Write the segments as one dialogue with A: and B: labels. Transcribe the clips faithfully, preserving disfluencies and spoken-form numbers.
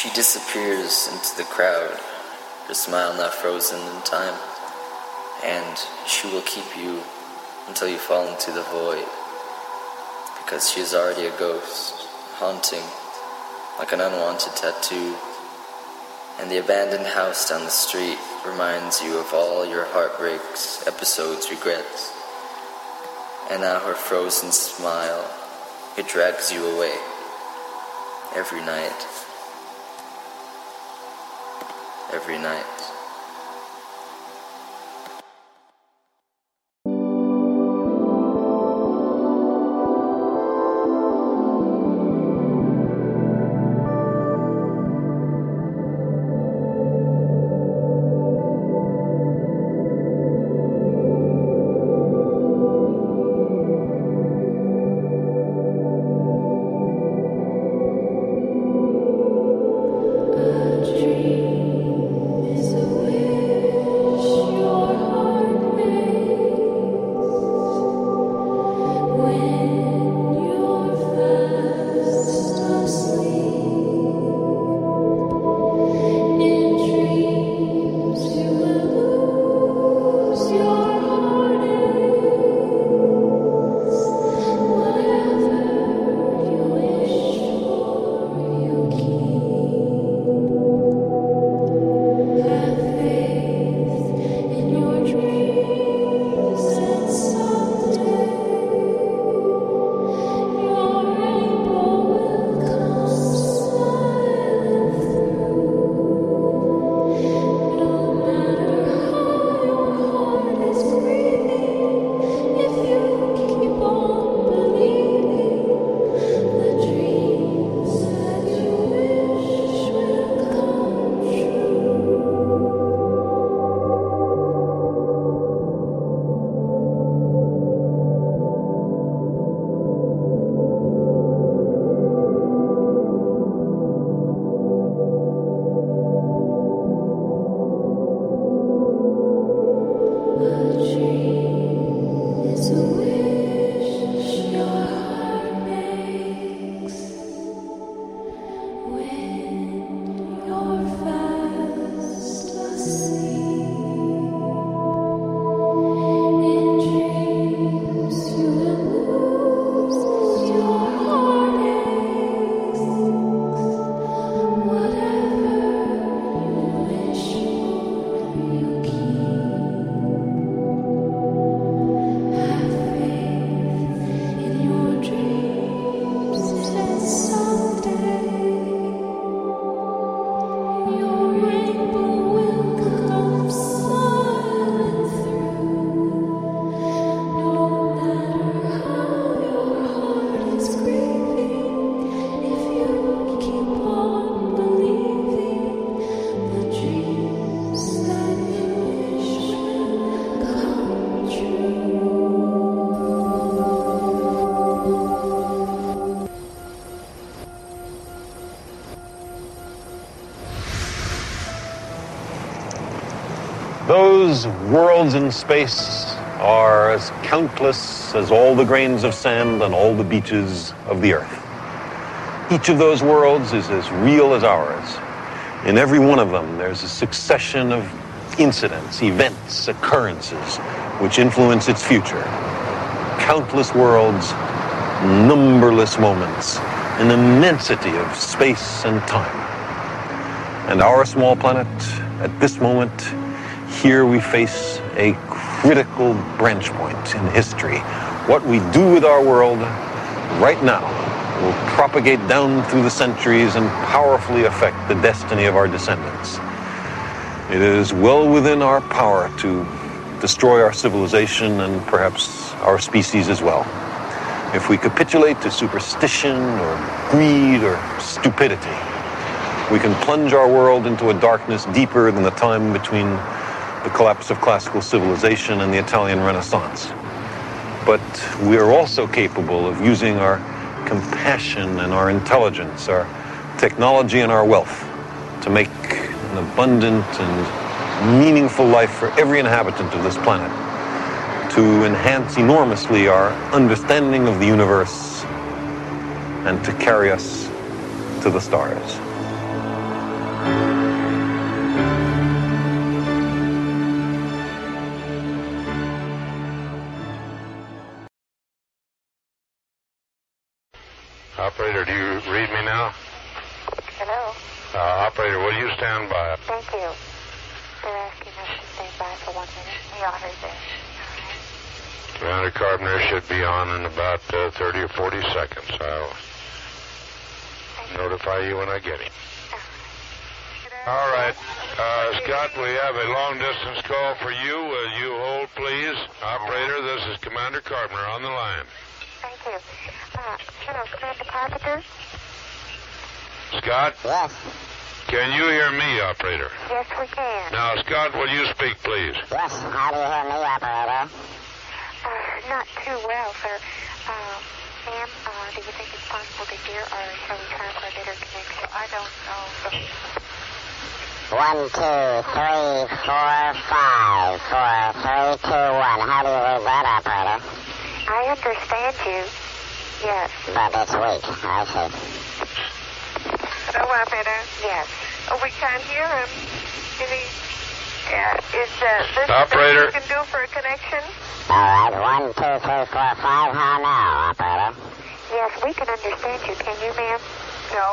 A: She disappears into the crowd, her smile now frozen in time, and she will keep you until you fall into the void, because she is already a ghost, haunting like an unwanted tattoo, and the abandoned house down the street reminds you of all your heartbreaks, episodes, regrets, and now her frozen smile, it drags you away every night. Every night.
B: Those worlds in space are as countless as all the grains of sand on all the beaches of the earth. Each of those worlds is as real as ours. In every one of them, there's a succession of incidents, events, occurrences, which influence its future. Countless worlds, numberless moments, an immensity of space and time. And our small planet, at this moment, here we face a critical branch point in history. What we do with our world right now will propagate down through the centuries and powerfully affect the destiny of our descendants. It is well within our power to destroy our civilization and perhaps our species as well. If we capitulate to superstition or greed or stupidity, we can plunge our world into a darkness deeper than the time between the collapse of classical civilization and the Italian Renaissance. But we are also capable of using our compassion and our intelligence, our technology and our wealth to make an abundant and meaningful life for every inhabitant of this planet, to enhance enormously our understanding of the universe and to carry us to the stars.
C: Operator, do you read me now?
D: Hello?
C: Uh, operator, will you stand by?
D: Thank you. They're asking us to stand by for one minute. We are there.
C: Commander Carpenter should be on in about uh, thirty or forty seconds. I'll notify you when I get him. All right. Uh, Scott, we have a long-distance call for you. Will you hold, please? Operator, this is Commander Carpenter on the line.
D: Thank you. Uh, hello, Commander Carpenter?
C: Scott?
E: Yes.
C: Can you hear me, operator?
D: Yes, we can.
C: Now, Scott, will you speak, please?
E: Yes. How do you hear me, operator?
D: Uh, not too well, sir. Uh, ma'am, uh, do you think it's possible to hear, or shall we try for a better connection? I don't know.
E: One, two, three, four, five, four, three, two, one. How do you read that, operator?
D: I understand you. Yes.
E: But it's weak. I see.
D: Hello, operator? Yes. Oh, we can't hear him. Is he... Yeah, is uh, this
C: Operator.
D: the best you can do for a connection?
E: All right. One, two, three, four, five. How now, operator?
D: Yes, we can understand you. Can you, ma'am? No.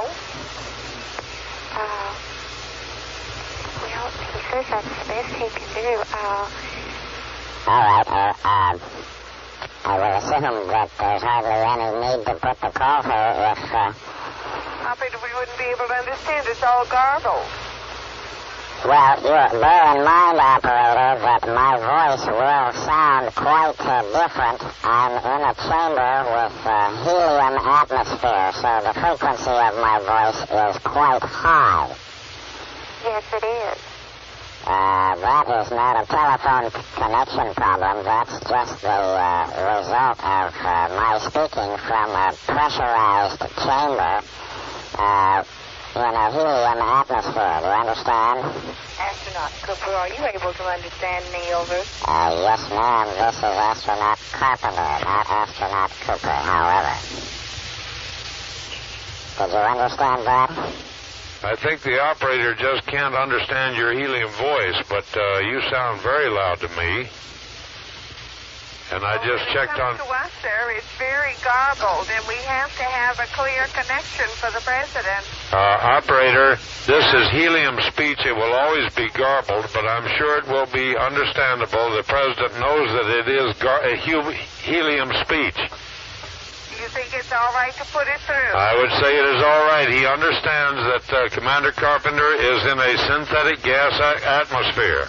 D: Uh, well, he says that's the best he can do. Uh,
E: All right. Uh, um, I will assume that there's hardly any need to put the call through if... Uh,
D: operator, we wouldn't be able to understand. It's all garbled.
E: Well, you bear in mind, operator, that my voice will sound quite uh, different. I'm in a chamber with uh, helium atmosphere, so the frequency of my voice is quite high.
D: Yes, it is.
E: Uh, that is not a telephone c- connection problem. That's just the uh, result of uh, my speaking from a pressurized chamber uh, in a helium atmosphere. Do you understand?
D: Astronaut Cooper, are you able to understand me, over?
E: Uh, yes, ma'am. This is Astronaut Carpenter, not Astronaut Cooper, however. Did you understand that?
C: I think the operator just can't understand your helium voice, but uh, you sound very loud to me. And I just checked on...
D: to us, sir, it's very garbled, and we have to have a clear connection for the president.
C: Uh, operator, this is helium speech. It will always be garbled, but I'm sure it will be understandable. The president knows that it is gar- a hu- helium speech.
D: You think it's all right to put it through?
C: I would say it is all right. He understands that uh, Commander Carpenter is in a synthetic gas a- atmosphere.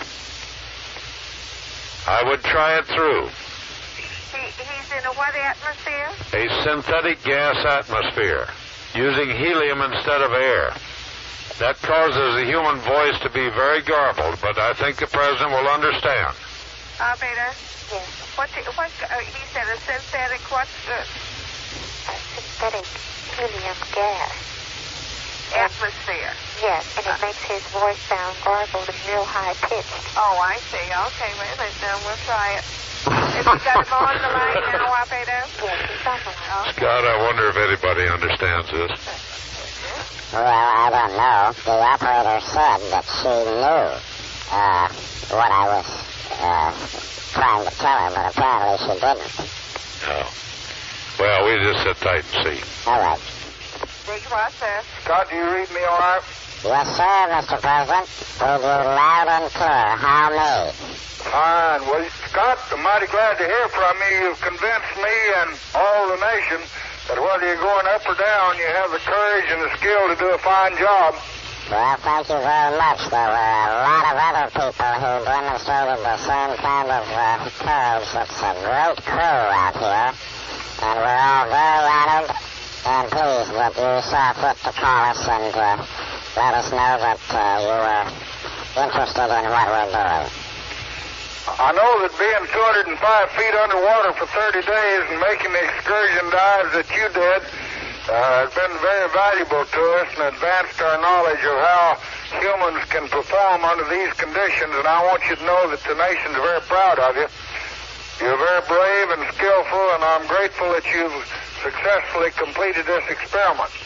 C: I would try it through.
D: He, he's in a what atmosphere?
C: A synthetic gas atmosphere, using helium instead of air. That causes the human voice to be very garbled, but I think the president will understand.
D: Operator? Yes. What, the, what uh, he said, a synthetic, what's the... A synthetic helium gas. Atmosphere. Yes, and it uh, makes his voice sound garbled and real high-pitched. Oh, I see. Okay, wait a minute, then we'll try it. Have you got him on the line now, operator? Yes, he's on the line. Okay.
C: Scott, I wonder if anybody understands this.
E: Well, I don't know. The operator said that she knew uh, what I was uh, trying to tell her, but apparently she didn't.
C: Oh. Well, we just sit tight and see.
E: All right.
D: Big what, sir?
F: Scott, do you read me all right?
E: Yes, sir, Mister President. Read you loud and clear. How me?
F: Fine. Well, Scott, I'm mighty glad to hear from you. You've convinced me and all the nation that whether you're going up or down, you have the courage and the skill to do a fine job.
E: Well, thank you very much. There were a lot of other people who demonstrated the same kind of uh, courage. It's a great crew out here, and we're all very honored and pleased that you saw fit to call us and uh, let us know that uh, you were interested in what we're doing.
F: I know that being two hundred five feet underwater for thirty days and making the excursion dives that you did uh, has been very valuable to us and advanced our knowledge of how humans can perform under these conditions, and I want you to know that the nation's very proud of you. You're very brave and skillful, and I'm grateful that you've successfully completed this experiment.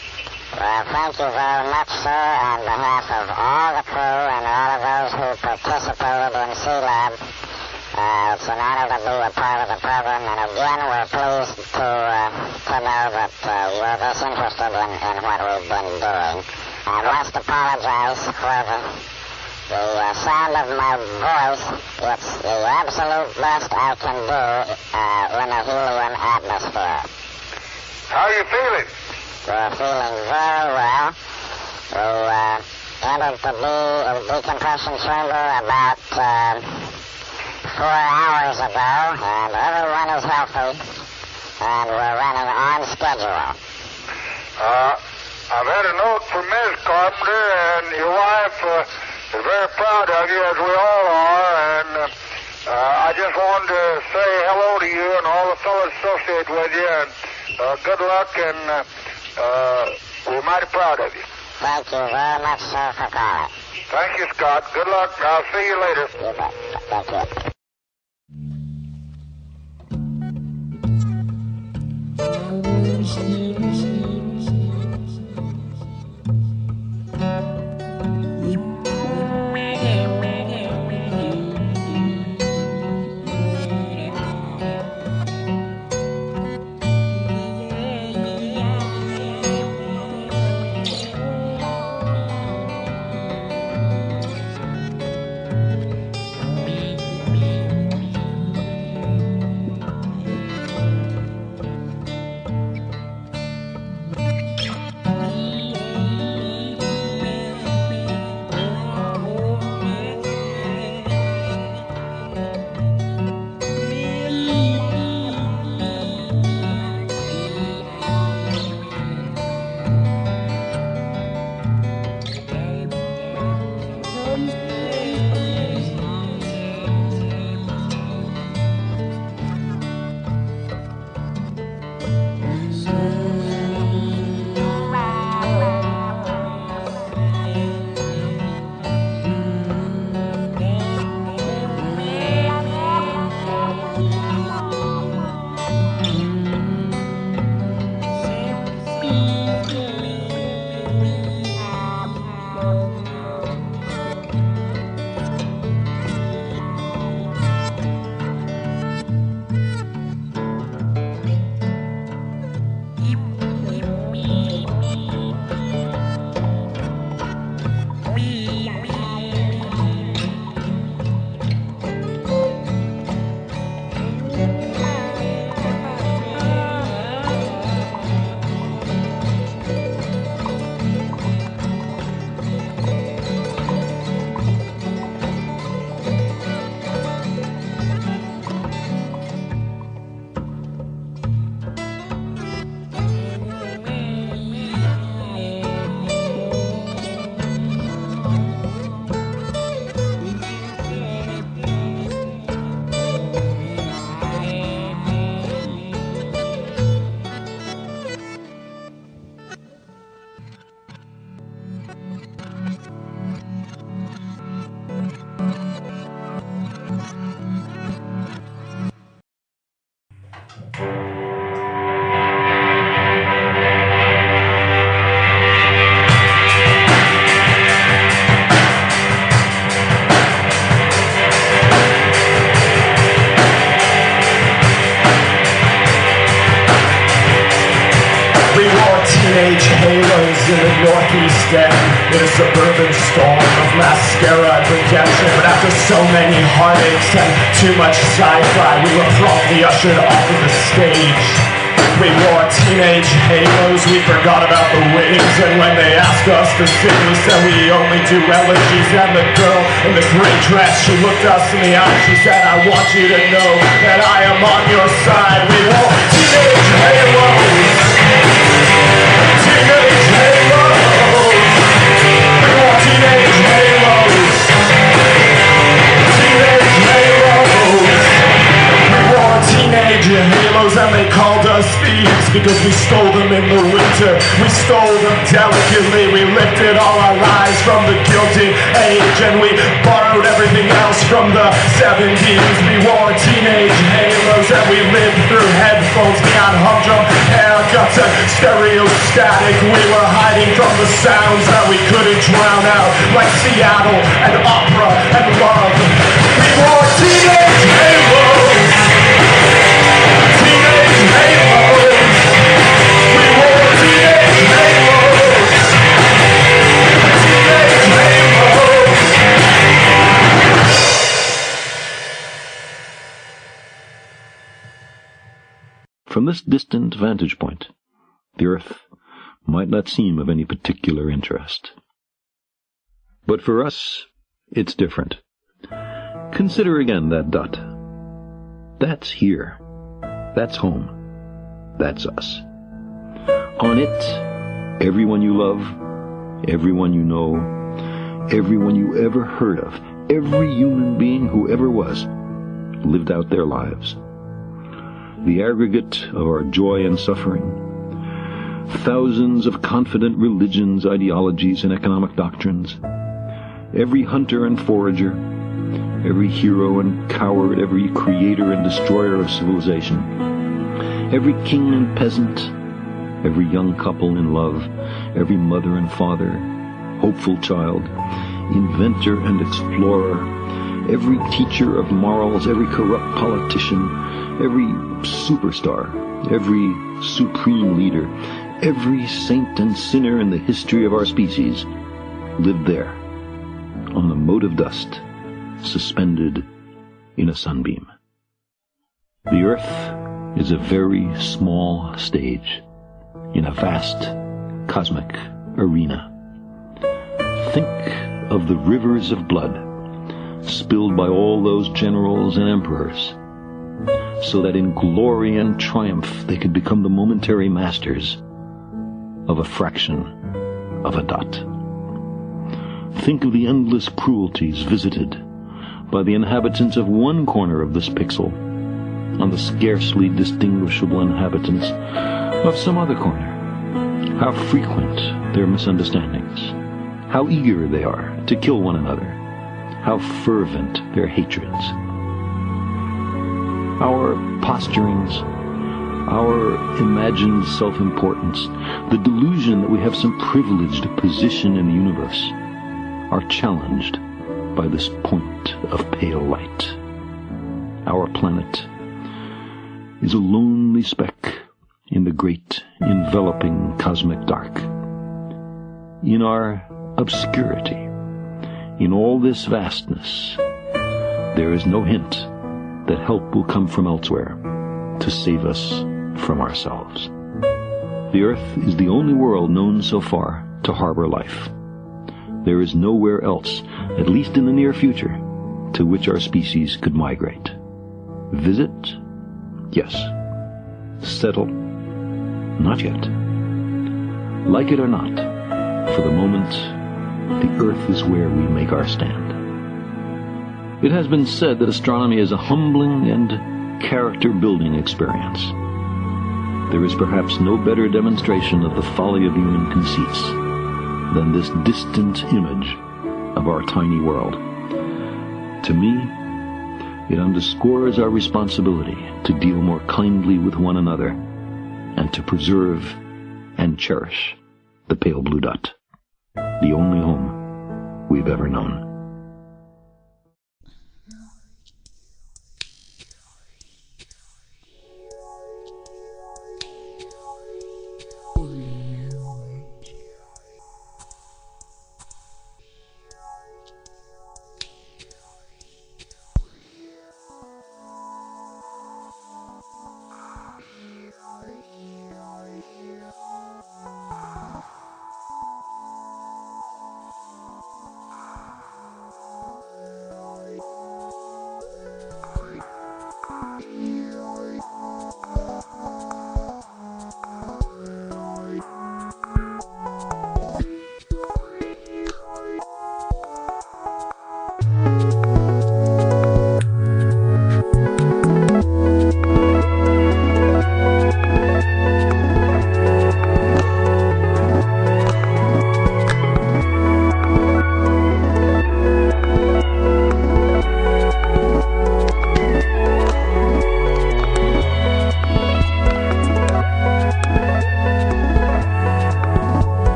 E: Well, thank you very much, sir, on behalf of all the crew and all of those who participated in C-Lab. Uh, it's an honor to be a part of the program, and again, we're pleased to, uh, to know that uh, you're this interested in, in what we've been doing. I must apologize for the, the uh, sound of my voice. It's the absolute best I can do uh, in a helium atmosphere.
F: How are you feeling?
E: We're feeling very well. We uh, entered the de- decompression chamber about uh, four hours ago, and everyone is healthy, and we're running on schedule.
F: Uh, I've had a note from Miz Carpenter, and your wife uh, is very proud of you, as we all are, and uh, uh, I just wanted to say hello to you and all the fellows associated with you, and uh, good luck, and uh, uh, we're mighty proud of you.
E: Thank you very much, sir, for calling.
F: Thank you, Scott. Good luck. I'll see you later.
E: You bet. Thank you.
G: Teenage halos in the northeast end, in a suburban storm of mascara and redemption. But after so many heartaches and too much sci-fi, we were promptly ushered off of the stage. We wore teenage halos, we forgot about the wings, and when they asked us to sing, we said we only do elegies. And the girl in the gray dress, she looked us in the eye, she said, I want you to know that I am on your side. We wore teenage halos. Teenage halos. We wore teenage halos. Teenage halos. We wore teenage halos and they called us thieves because we stole them in the winter. We stole them delicately. We lifted all our lives from the Gilded Age and we borrowed everything else from the seventies. We wore teenage halos and we lived through headphones, neon humdrum haircuts and Stereostatic, we were hiding from the sounds that we couldn't drown out, like Seattle and opera and love. We wore teenage halos, teenage halos. We wore teenage halos, teenage halos.
H: From this distant vantage point, the Earth might not seem of any particular interest. But for us, it's different. Consider again that dot. That's here. That's home. That's us. On it, everyone you love, everyone you know, everyone you ever heard of, every human being who ever was, lived out their lives. The aggregate of our joy and suffering, thousands of confident religions, ideologies, and economic doctrines, every hunter and forager, every hero and coward, every creator and destroyer of civilization, every king and peasant, every young couple in love, every mother and father, hopeful child, inventor and explorer, every teacher of morals, every corrupt politician, every superstar, every supreme leader, every saint and sinner in the history of our species lived there, on the mote of dust, suspended in a sunbeam. The Earth is a very small stage in a vast cosmic arena. Think of the rivers of blood spilled by all those generals and emperors, so that in glory and triumph they could become the momentary masters of a fraction of a dot. Think of the endless cruelties visited by the inhabitants of one corner of this pixel on the scarcely distinguishable inhabitants of some other corner. How frequent their misunderstandings, how eager they are to kill one another, how fervent their hatreds. Our posturings, our imagined self-importance, the delusion that we have some privileged position in the universe, are challenged by this point of pale light. Our planet is a lonely speck in the great enveloping cosmic dark. In our obscurity, in all this vastness, there is no hint that help will come from elsewhere to save us from ourselves. The Earth is the only world known so far to harbor life. There is nowhere else, at least in the near future, to which our species could migrate. Visit? Yes. Settle? Not yet. Like it or not, for the moment, the Earth is where we make our stand. It has been said that astronomy is a humbling and character-building experience. There is perhaps no better demonstration of the folly of human conceits than this distant image of our tiny world. To me, it underscores our responsibility to deal more kindly with one another and to preserve and cherish the pale blue dot, the only home we've ever known.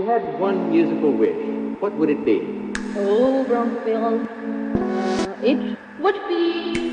I: had one musical wish, what would it be?
J: Oh, Bromfield, uh, it would be...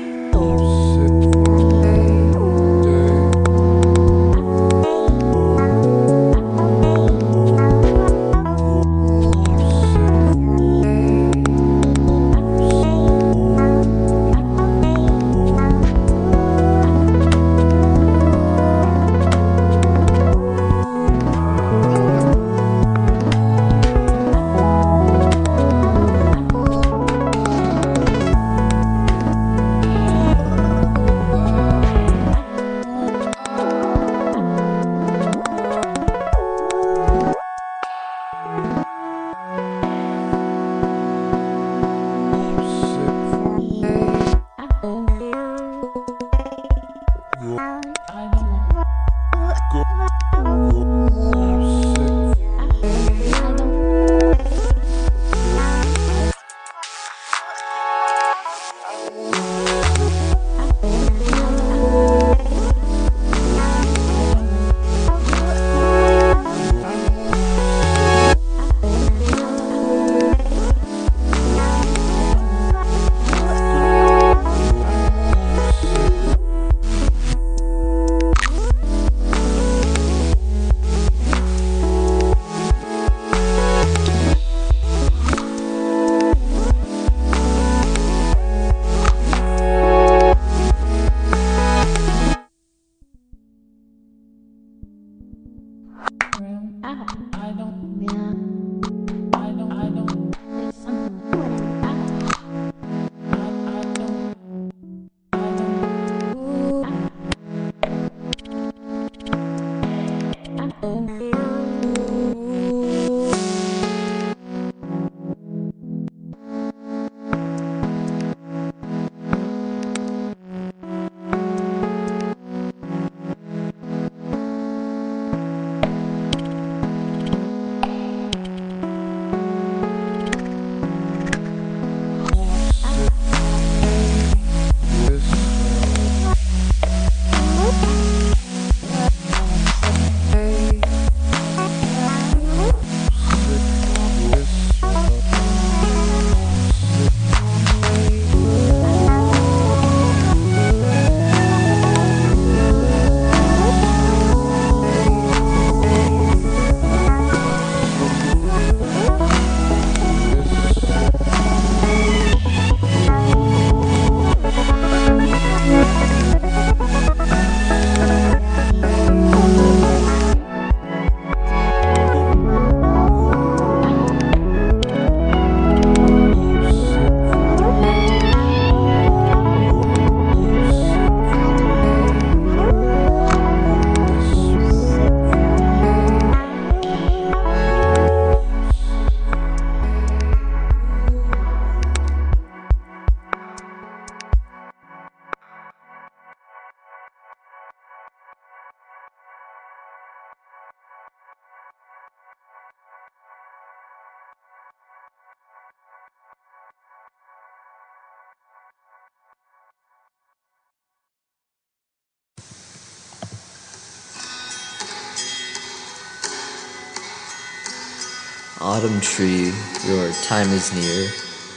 A: Autumn tree, your time is near,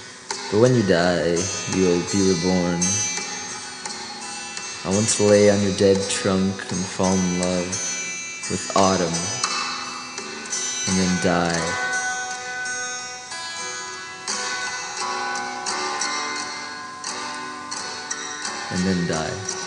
A: but when you die, you'll be reborn. I want to lay on your dead trunk and fall in love with autumn, and then die. And then die.